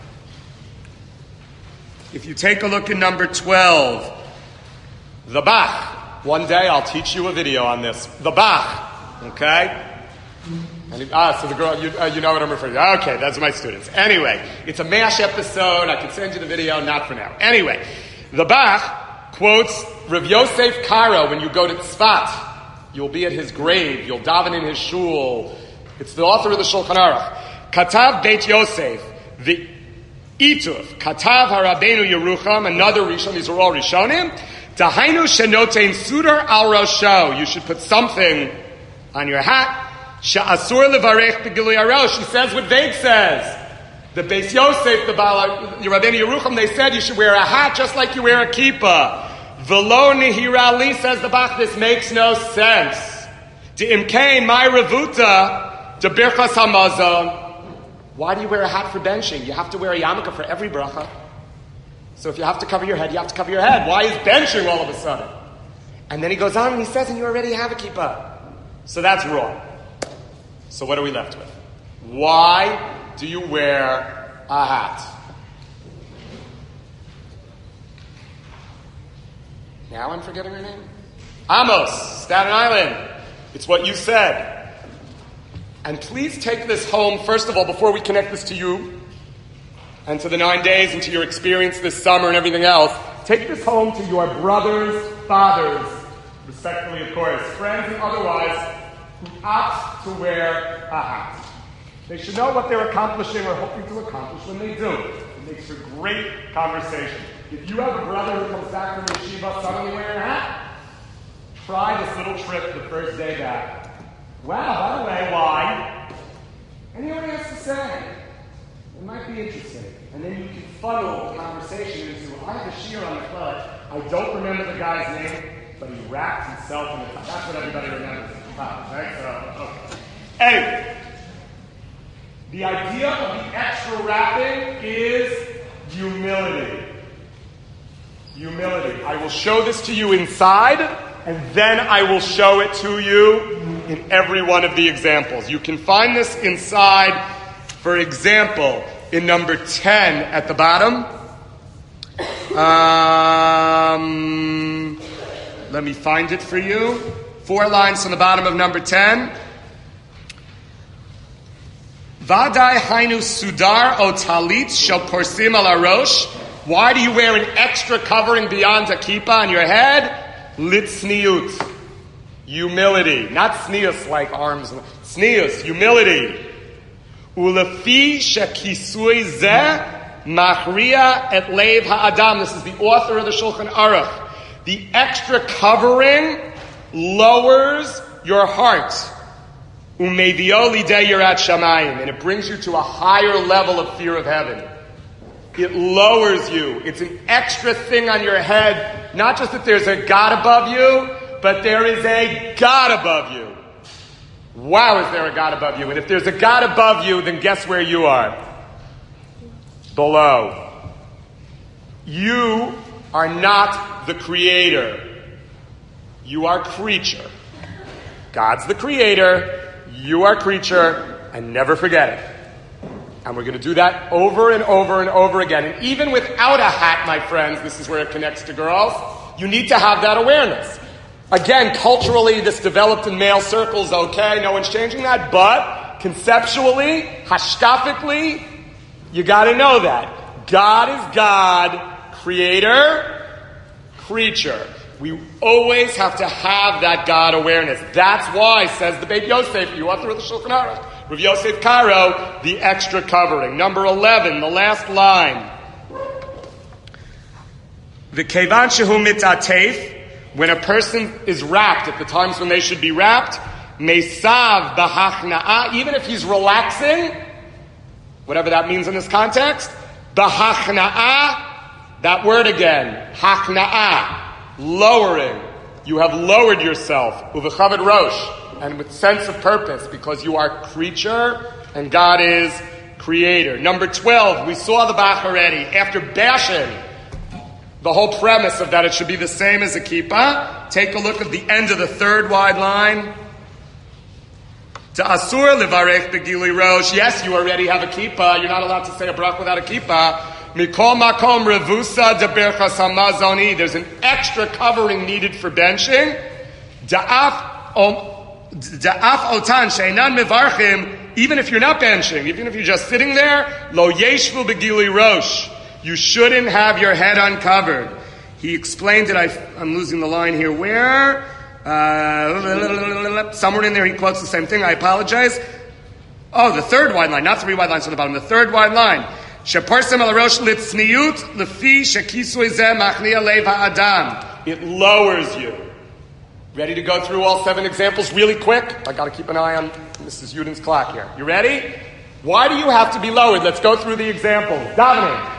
If you take a look at number 12, the Bach. One day I'll teach you a video on this. The Bach. Okay? So the girl, you know what I'm referring to. Okay, that's my students. Anyway, it's a MASH episode. I can send you the video, not for now. Anyway, the Bach quotes Rav Yosef Karo when you go to Tzfat. You'll be at his grave. You'll daven in his shul. It's the author of the Shulchan Aruch. Katav Beit Yosef, the Ituf, Katav HaRabbeinu Yerucham, another Rishon. These are all Rishonim. Dahainu shenotein sudar al rosho. You should put something on your hat. Sha'asur levarech begilui arosh. He says what Vague says. The Beis Yosef, the Rabbeinu Yerucham, they said you should wear a hat just like you wear a kippah. Velo nihirali, says the Bach, this makes no sense. De'imkein my revuta, de birchas hamazon. Why do you wear a hat for benching? You have to wear a yarmulke for every bracha. So if you have to cover your head, you have to cover your head. Why is benching all of a sudden? And then he goes on and he says, and you already have a kippah. So that's wrong. So what are we left with? Why do you wear a hat? Now I'm forgetting her name? Amos, Staten Island. It's what you said. And please take this home, first of all, before we connect this to you and to the 9 days and to your experience this summer and everything else. Take this home to your brothers, fathers, respectfully, of course, friends and otherwise, who opt to wear a hat. They should know what they're accomplishing or hoping to accomplish when they do. It makes for great conversation. If you have a brother who comes back from yeshiva suddenly wearing a hat, try this little trip the first day back. Wow, by the way, why? And he only has to say, it might be interesting. And then you can funnel the conversation into, I have a shear on the foot. I don't remember the guy's name, but he wrapped himself in the top. That's what everybody remembers at the top, right? So, okay. Anyway, the idea of the extra wrapping is humility. Humility. I will show this to you inside, and then I will show it to you in every one of the examples. You can find this inside, for example, in number 10 at the bottom. Let me find it for you. 4 lines from the bottom of number 10. Vadai hainu sudar o talit shel porsim al arosh. Why do you wear an extra covering beyond a kippah on your head? Litzniut. Humility. Not sneus like arms. Sneus. Humility. Ulefi shekisui zeh machria et leiv ha'adam. This is the author of the Shulchan Aruch. The extra covering lowers your heart. Umevio lidei yirat shamayim, and it brings you to a higher level of fear of heaven. It lowers you. It's an extra thing on your head. Not just that there's a God above you, but there is a God above you. Wow, is there a God above you? And if there's a God above you, then guess where you are? Below. You are not the creator. You are creature. God's the creator. You are creature. And never forget it. And we're going to do that over and over and over again. And even without a hat, my friends, this is where it connects to girls, you need to have that awareness. Again, culturally, this developed in male circles, okay, no one's changing that, but conceptually, hashkafically, you got to know that. God is God, creator, creature. We always have to have that God awareness. That's why, says the Beit Yosef, the author of the Shulchan Aruch, Rav Yosef Karo, the extra covering. Number 11, the last line. V'kevan shehu mitatef, when a person is wrapped at the times when they should be wrapped, mesav b'hachna'ah, even if he's relaxing, whatever that means in this context, b'hachna'ah, that word again, hachna'ah, lowering. You have lowered yourself, uv'chaved rosh, and with sense of purpose, because you are creature and God is creator. Number 12, we saw the Bach already. After bashing the whole premise of that it should be the same as a kippah, take a look at the end of the third wide line. Ta'asur levarech begili rosh. Yes, you already have a kippah. You're not allowed to say a brach without a kippah. Mikol makom revusa deberchas hamazoni. There's an extra covering needed for benching. Da'af otan she'enan mevarchim, even if you're not benching, even if you're just sitting there, lo yeshvu begili rosh, you shouldn't have your head uncovered. He explained it, I'm losing the line here, where? Somewhere in there he quotes the same thing, I apologize. Oh, the third wide line, not three wide lines on the bottom, the third wide line. Sheparsem al rosh litzniut lefi shekisui zeh machnia lev ha'adam. It lowers you. Ready to go through all 7 examples really quick? I got to keep an eye on Mrs. Yuden's clock here. You ready? Why do you have to be lowered? Let's go through the examples. Davening.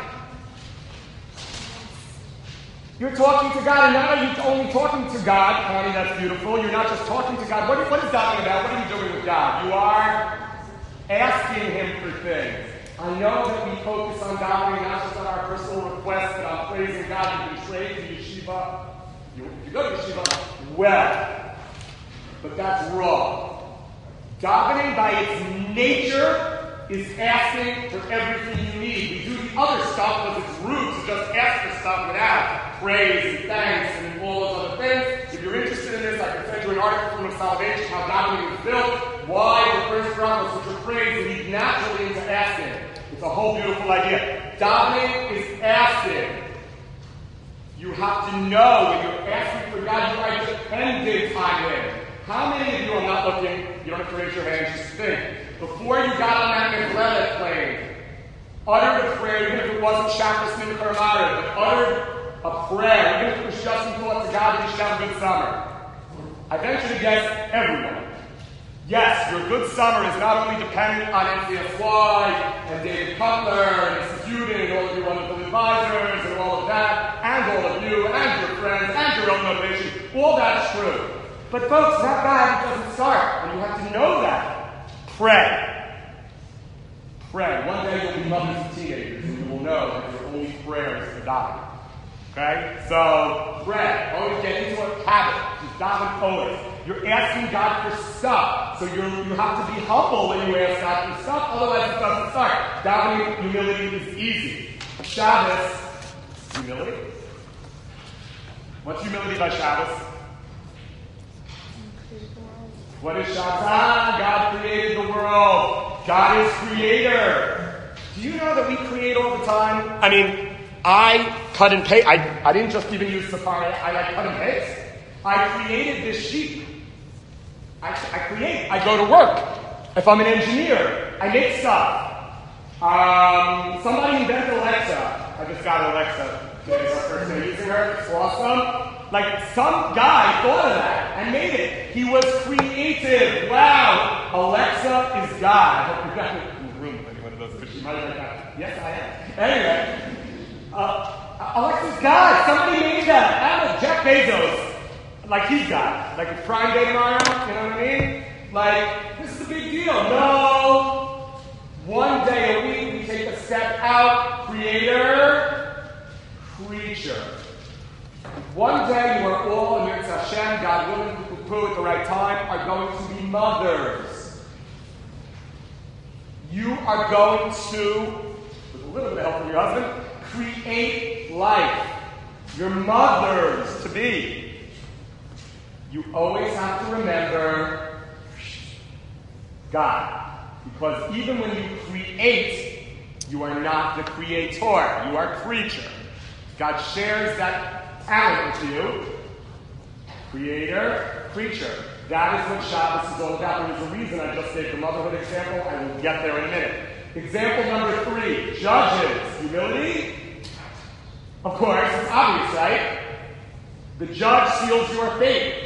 You're talking to God, and not are you only talking to God, Connie, that's beautiful. You're not just talking to God. What is davening about? What are you doing with God? You are asking Him for things. I know that we focus on davening not just on our personal requests, but on praising God. You can trade to yeshiva. You go to yeshiva. Well, but that's wrong. Davening by its nature is asking for everything you need. We do the other stuff because it's rude to just ask for stuff without praise and thanks and all those other things. If you're interested in this, I can send you an article from Salvation, how davening is built, why the first brachos, which are praise, lead naturally into asking. It's a whole beautiful idea. Davening is asking. You have to know when you're asking for God, you are dependent on Him. How many of you, I'm not looking, you don't have to raise your hands, just think. Before you got on that Mechlelet plane, uttered a prayer, even if it wasn't Shabbos Mincha Mara, but uttered a prayer, even if it was just in thought to God that you should have a good summer. I venture to guess everyone. Yes, your good summer is not only dependent on NCSY and David Cutler and Mrs. Uden and all of your wonderful advisors and all of that, and all of you and your friends and your own motivation. All that's true. But folks, that bad doesn't start, and you have to know that. Pray. Pray. One day you'll be mothers of teenagers, and you will know that your only prayer is to die. Okay? So, pray. Always get into a habit. Just daven always. You're asking God for stuff. So you have to be humble when you ask God for stuff, otherwise it doesn't start. Davening humility is easy. Shabbos, humility. What's humility by Shabbos? What is Shabbos? God created the world. God is creator. Do you know that we create all the time? I mean, I cut and paste. I didn't just even use Safari. I like cut and paste. I created this sheet. I create. I go to work. If I'm an engineer, I make stuff. Somebody invented Alexa. I just got an Alexa today. It's our first day using her. It's awesome. Like some guy thought of that and made it. He was creative. Wow. Alexa is God. I hope you're not in the room with any one of those because she might have that. Yes, I am. Anyway, Alexa's God. Somebody made that. I don't know, Jeff Bezos. Like he's God. Like it's Prime Day tomorrow. You know what I mean? Like, this is a big deal. No. One day a week we take a step out. Creator, creature. One day you are all, Amir Hashem, God willing, poo at the right time, are going to be mothers. You are going to, with a little bit of help from your husband, create life. Your mothers to be. You always have to remember God. Because even when you create, you are not the creator. You are creature. God shares that talent with you. Creator, creature. That is what Shabbos is all about. There's a reason I just gave the motherhood example. I will get there in a minute. Example number 3. Judges. Humility. Of course, it's obvious, right? The judge seals your fate.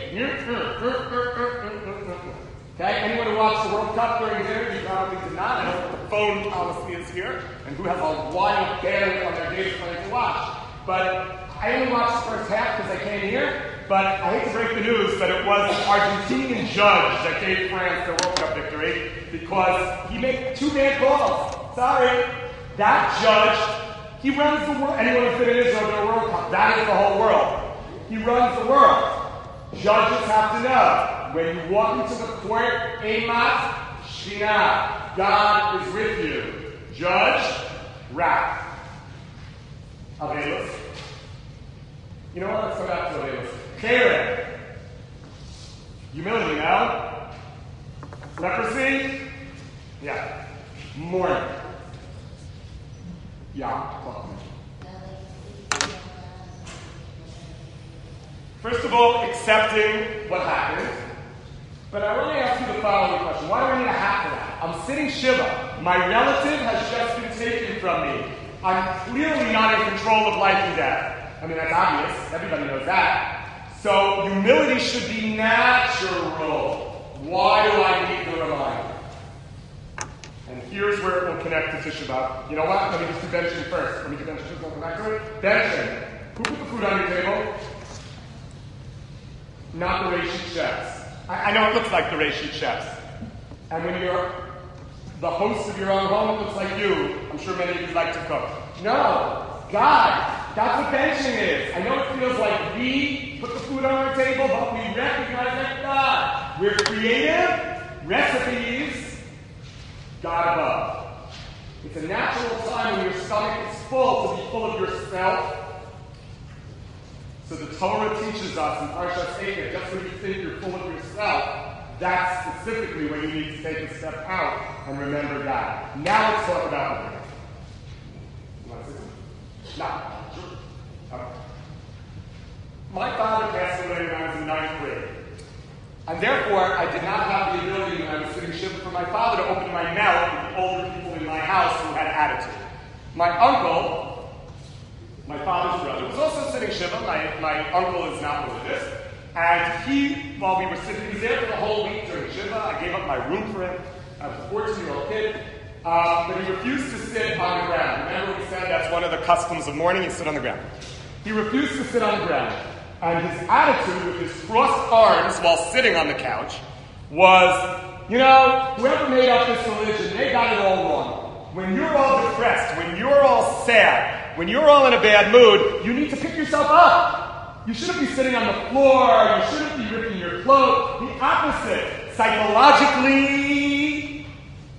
Okay? Anyone who watched the World Cup during dinner, you probably did not. I know what the phone policy is here, and who has a wild bandwidth on their data plan to watch. But I only watched the first half because I came here. But I hate to break the news, but it was an Argentinian judge that gave France the World Cup victory because he made 2 bad calls. Sorry. That judge, he runs the world. Anyone who's been in Israel during the World Cup, that is the whole world. He runs the world. Judges have to know, when you walk into the court, Emat Shina, God is with you. Judge, wrath. Avelos. You know what? Let's go back to Avelos. Karen. Humility now. Leprosy? Yeah. Mourning. Yeah. First of all, accepting what happened. But I want to ask you the following question. Why do I need a hat for that? I'm sitting Shiva. My relative has just been taken from me. I'm clearly not in control of life and death. I mean, that's obvious. Everybody knows that. So humility should be natural. Why do I need the reminder? And here's where it will connect to Tisha B'Av. You know what? Let me just do benching first. Let me do benching. We'll come back to it. Benching. Who put the food on your table? Not the Reshit chefs. I know it looks like the Reshit chefs. And when you're the host of your own home, it looks like you. I'm sure many of you like to cook. No. God. That's what benching is. I know it feels like we put the food on our table, but we recognize that God. We're creative, recipes, God above. It's a natural time when your stomach is full to be full of yourself. So the Torah teaches us in Parshas Eikev, just when you think you're full of yourself, that's specifically when you need to take a step out and remember God. Now let's talk about it. You want to say something? No. Okay. My father passed away when I was in 9th grade. And therefore, I did not have the ability when I was sitting Shiva for my father to open my mouth with the older people in my house who had attitude. My uncle, my father's brother, was also sitting Shiva. My uncle is not religious. And he, while we were sitting, he was there for the whole week during Shiva. I gave up my room for him. I was a 14-year-old kid. But he refused to sit on the ground. Remember we said that's one of the customs of mourning, you sit on the ground. He refused to sit on the ground. And his attitude with his crossed arms while sitting on the couch was, you know, whoever made up this religion, they got it all wrong. When you're all depressed, when you're all sad, when you're all in a bad mood, you need to pick yourself up. You shouldn't be sitting on the floor. You shouldn't be ripping your clothes. The opposite. Psychologically,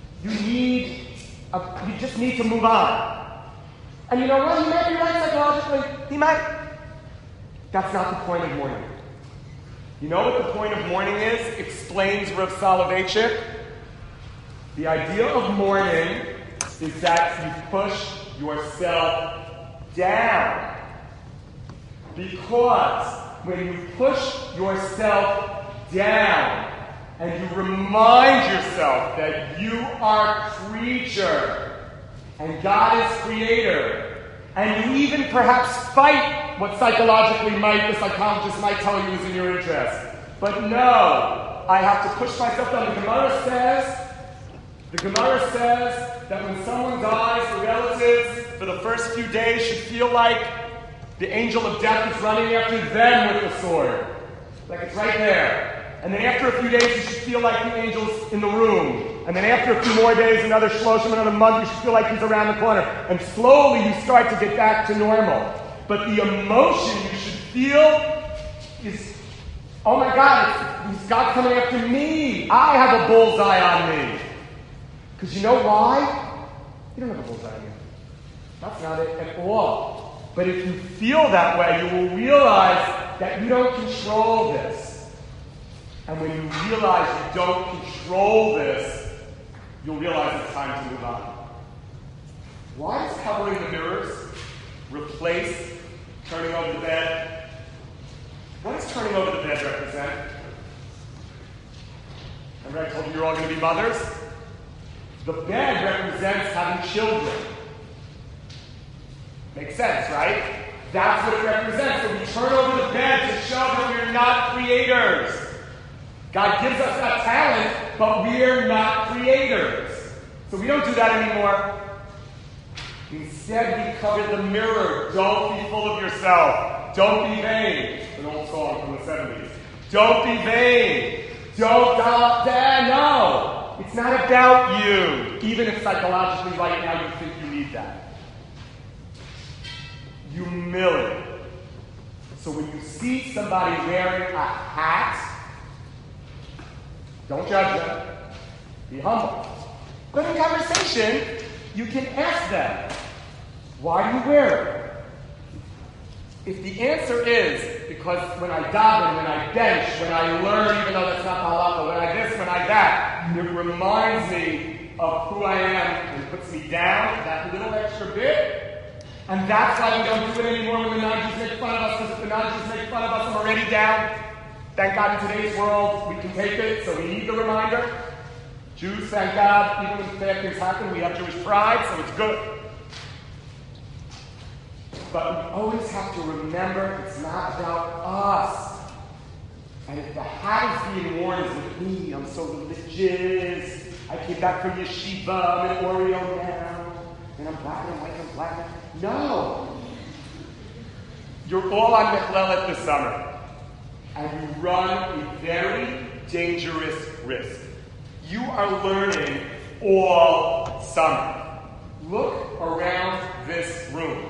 you just need to move on. And you know what? He might be right psychologically. He might. That's not the point of mourning. You know what the point of mourning is? Explains Rav Soloveitchik. The idea of mourning is that you push yourself down. Because when you push yourself down and you remind yourself that you are creature and God is creator, and you even perhaps fight what psychologically the psychologist might tell you is in your interest. But no, I have to push myself down. The Gemara says that when someone dies, the relatives, for the first few days, should feel like the angel of death is running after them with the sword. Like it's right there. And then after a few days, you should feel like the angel's in the room. And then after a few more days, another shloshim, another month, you should feel like he's around the corner. And slowly you start to get back to normal. But the emotion you should feel is, oh my God, is God coming after me? I have a bullseye on me. Because you know why? You don't have a bullseye on you. That's not it at all. But if you feel that way, you will realize that you don't control this. And when you realize you don't control this, you'll realize it's time to move on. Why does covering the mirrors replace turning over the bed? What does turning over the bed represent? Remember I told you you're all going to be mothers? The bed represents having children. Makes sense, right? That's what it represents. So we turn over the bed to show that we're not creators. God gives us that talent, but we're not creators. So we don't do that anymore. Instead, we cover the mirror. Don't be full of yourself. Don't be vain. An old song from the 70s. Don't be vain. Don't no. It's not about you. Even if psychologically right now you think you need that. Humility. So when you see somebody wearing a hat, don't judge them. Be humble. But in conversation, you can ask them, why do you wear it? If the answer is, because when I daven, when I bench, when I learn, even though that's not the halacha, when I this, when I that, it reminds me of who I am and puts me down, that little extra bit. And that's why we don't do it anymore when the Najis make fun of us, because if the Najis make fun of us, I'm already down. Thank God in today's world, we can take it, so we need the reminder. Jews, thank God, even when bad things happen, we have Jewish pride, so it's good. But we always have to remember it's not about us. And if the hat is being worn as with me, I'm so religious, I came back from yeshiva, I'm an Oreo now, and I'm black and I'm white and I'm black. No! You're all on Mechlelet this summer. And you run a very dangerous risk. You are learning all summer. Look around this room.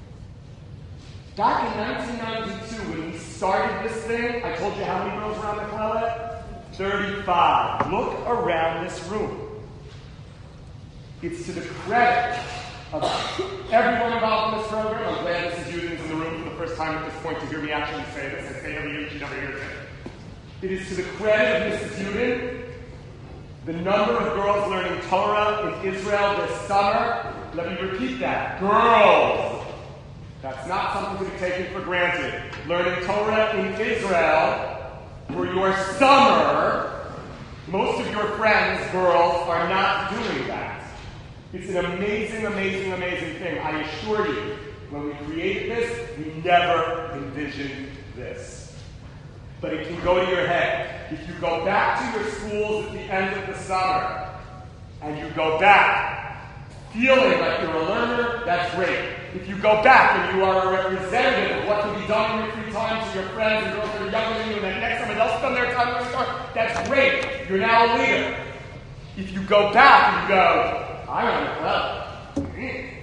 Back in 1992, when we started this thing, I told you how many girls were on the Mechlelet? 35. Look around this room. It's to the credit of everyone involved in this program. I'm glad Mrs. Uden's in the room for the first time at this point to hear me actually say this. I say every year, she never hears it. It is to the credit of Mrs. Uden, the number of girls learning Torah in Israel this summer. Let me repeat that. Girls. That's not something to be taken for granted. Learning Torah in Israel for your summer. Most of your friends, girls, are not doing that. It's an amazing, amazing, amazing thing. I assure you, when we created this, we never envisioned this. But it can go to your head. If you go back to your schools at the end of the summer, and you go back feeling like you're a learner, that's great. If you go back and you are a representative of what can be done in your free time to your friends and girls that are younger than you, and then next time they'll spend their time in the store, that's great. You're now a leader. If you go back and you go, I want to club.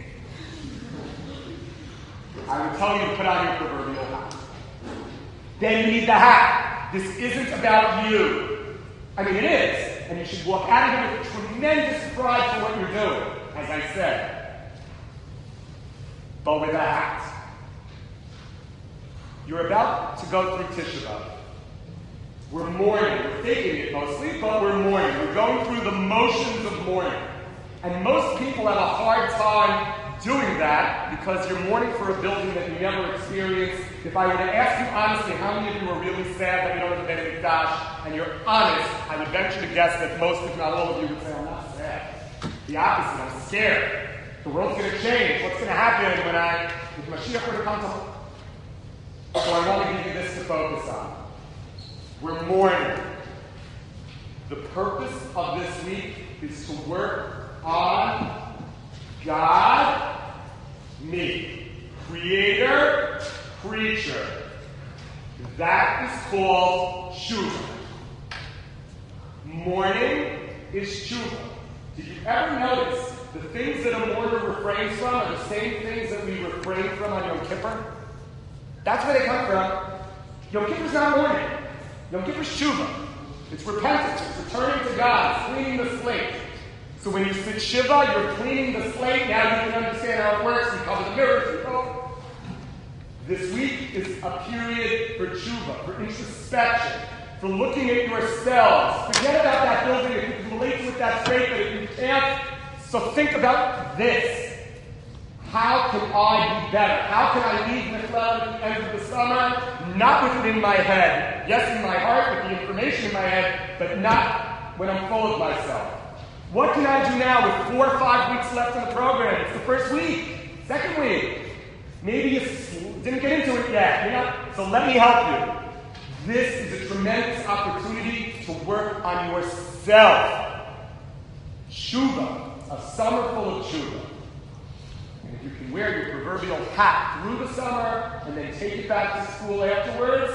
I would tell you to put on your proverbial hat. Then you need the hat. This isn't about you. I mean, it is. And you should walk out of here with a tremendous pride for what you're doing, as I said. But with a hat. You're about to go through Tisha B'Av. We're mourning. We're faking it mostly, but we're mourning. We're going through the motions of mourning. And most people have a hard time doing that because you're mourning for a building that you never experienced. If I were to ask you honestly, how many of you are really sad that we don't have the Beit Mikdash, and you're honest, I would venture to guess that most, if not all of you, would say, I'm not sad. The opposite, I'm scared. The world's going to change. What's going to happen when Mashiach were to come to... So I want to give you this to focus on. We're mourning. The purpose of this week is to work on God, me, creator, creature. That is called tshuva. Mourning is tshuva. Did you ever notice the things that a mourner refrains from are the same things that we refrain from on Yom Kippur? That's where they come from. Yom Kippur's not mourning. Yom Kippur's tshuva. It's repentance. It's returning to God. It's cleaning the slate. So when you sit Shiva, you're cleaning the slate. Now you can understand how it works. You cover the mirrors. This week is a period for tshuva, for introspection, for looking at yourselves. Forget about that building. If you can relate to it, that's great. But if you can't, so think about this. How can I be better? How can I leave Mikhlel at the end of the summer? Not with it in my head. Yes, in my heart, with the information in my head, but not when I'm full of myself. What can I do now with 4 or 5 weeks left in the program? It's the first week, second week. Maybe you didn't get into it yet. So let me help you. This is a tremendous opportunity to work on yourself. Tshuva, a summer full of tshuva. And if you can wear your proverbial hat through the summer and then take it back to school afterwards,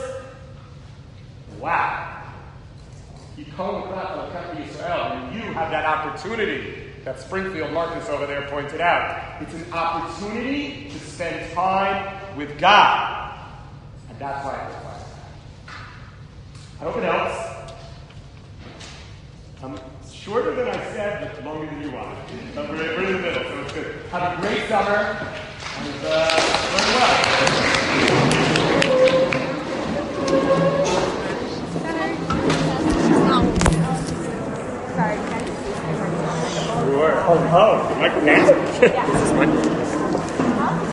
wow. And you have that opportunity that Springfield Marcus over there pointed out. It's an opportunity to spend time with God. And that's why I require that. I hope it helps. I'm shorter than I said, but longer than you want. But we're in the middle, so it's good. Have a great summer, and learn well. Sorry, can I just use my Sure. Oh, Mike Nancy. This is Mike.